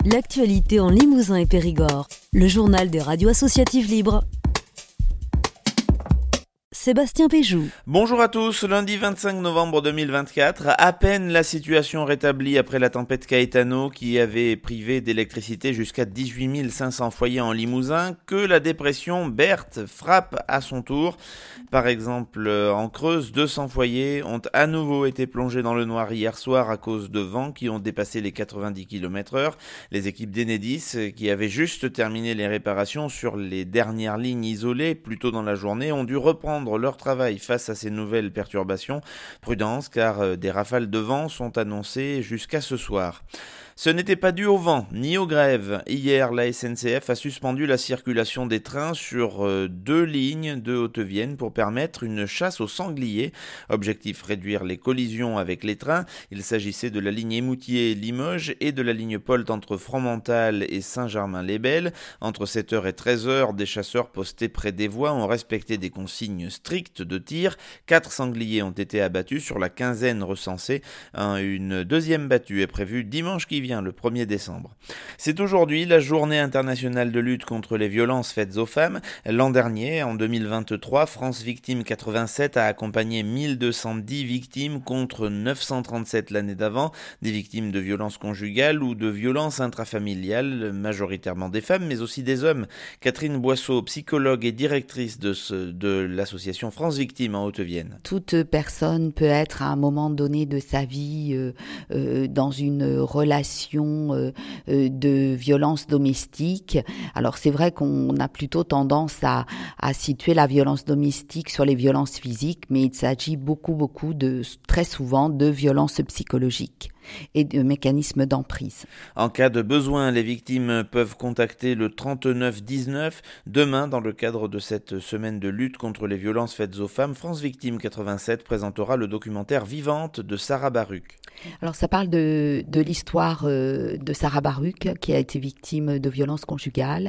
L'actualité en Limousin et Périgord. Le journal des radios associatives libres. Sébastien Péjou. Bonjour à tous, lundi 25 novembre 2024, à peine la situation rétablie après la tempête Caetano qui avait privé d'électricité jusqu'à 18 500 foyers en Limousin que la dépression Berthe frappe à son tour. Par exemple, en Creuse, 200 foyers ont à nouveau été plongés dans le noir hier soir à cause de vents qui ont dépassé les 90 km/h. Les équipes d'Enedis, qui avaient juste terminé les réparations sur les dernières lignes isolées plus tôt dans la journée, ont dû reprendre leur travail face à ces nouvelles perturbations. Prudence, car des rafales de vent sont annoncées jusqu'à ce soir. Ce n'était pas dû au vent, ni aux grèves. Hier, la SNCF a suspendu la circulation des trains sur 2 lignes de Haute-Vienne pour permettre une chasse aux sangliers. Objectif, réduire les collisions avec les trains. Il s'agissait de la ligne Émoutier-Limoges et de la ligne Polt entre Fromental et Saint-Germain-les-Belles. Entre 7h et 13h, des chasseurs postés près des voies ont respecté des consignes strictes de tir. 4 sangliers ont été abattus sur la quinzaine recensée. Une deuxième battue est prévue dimanche qui vient, le 1er décembre. C'est aujourd'hui la journée internationale de lutte contre les violences faites aux femmes. L'an dernier, en 2023, France Victimes 87 a accompagné 1210 victimes contre 937 l'année d'avant, des victimes de violences conjugales ou de violences intrafamiliales, majoritairement des femmes, mais aussi des hommes. Catherine Boisseau, psychologue et directrice de l'association France Victimes en Haute-Vienne. Toute personne peut être à un moment donné de sa vie dans une relation de violence domestique. Alors c'est vrai qu'on a plutôt tendance à situer la violence domestique sur les violences physiques, mais il s'agit très souvent de violences psychologiques et de mécanismes d'emprise. En cas de besoin, les victimes peuvent contacter le 3919. Demain, dans le cadre de cette semaine de lutte contre les violences faites aux femmes, France Victimes 87 présentera le documentaire Vivante de Sarah Baruch. Alors ça parle de l'histoire de Sarah Baruch qui a été victime de violences conjugales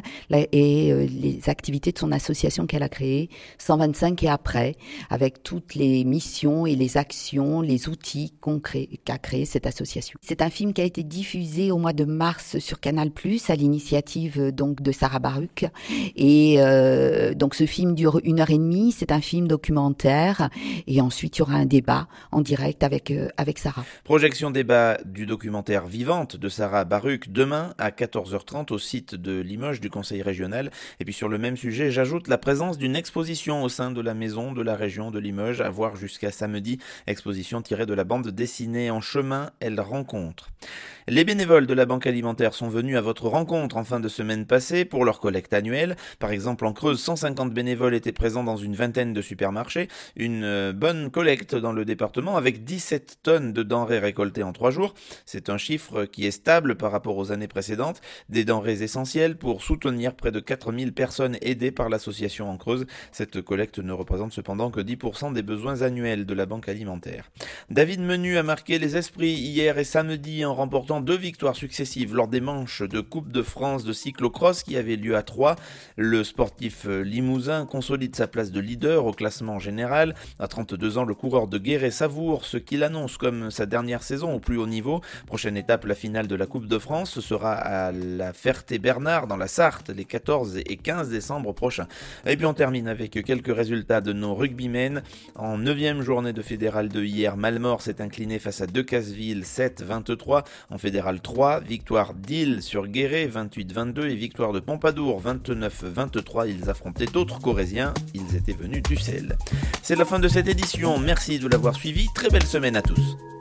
et les activités de son association qu'elle a créée, 125 et après, avec toutes les missions et les actions, les outils qu'a créé cette association. C'est un film qui a été diffusé au mois de mars sur Canal+, à l'initiative donc de Sarah Baruch. Et donc ce film dure 1h30, c'est un film documentaire. Et ensuite, il y aura un débat en direct avec Sarah. Projection débat du documentaire Vivante de Sarah Baruch demain à 14h30 au site de Limoges du Conseil régional. Et puis sur le même sujet, j'ajoute la présence d'une exposition au sein de la maison de la région de Limoges, à voir jusqu'à samedi. Exposition tirée de la bande dessinée En chemin, elle rencontre. Les bénévoles de la Banque alimentaire sont venus à votre rencontre en fin de semaine passée pour leur collecte annuelle. Par exemple, en Creuse, 150 bénévoles étaient présents dans une vingtaine de supermarchés. Une bonne collecte dans le département avec 17 tonnes de denrées récoltées en 3 jours. C'est un chiffre qui est stable par rapport aux années précédentes. Des denrées essentielles pour soutenir près de 4000 personnes aidées par l'association en Creuse. Cette collecte ne représente cependant que 10% des besoins annuels de la Banque alimentaire. David Menu a marqué les esprits hier et samedi en remportant 2 victoires successives lors des manches de Coupe de France de cyclocross qui avaient lieu à Troyes. Le sportif limousin consolide sa place de leader au classement général. À 32 ans, le coureur de Guéret savoure ce qu'il annonce comme sa dernière saison au plus haut niveau. Prochaine étape, la finale de la Coupe de France, ce sera à la Ferté-Bernard dans la Sarthe les 14 et 15 décembre prochains. Et puis on termine avec quelques résultats de nos rugbymen. En 9e journée de Fédéral 2 hier, Malmort s'est incliné face à Decazeville 7-23. En Fédéral 3, victoire d'Ille sur Guéret 28-22 et victoire de Pompadour 29-23. Ils affrontaient d'autres Corésiens, ils étaient venus d'Ussel. C'est la fin de cette édition, merci de l'avoir suivi, très belle semaine à tous.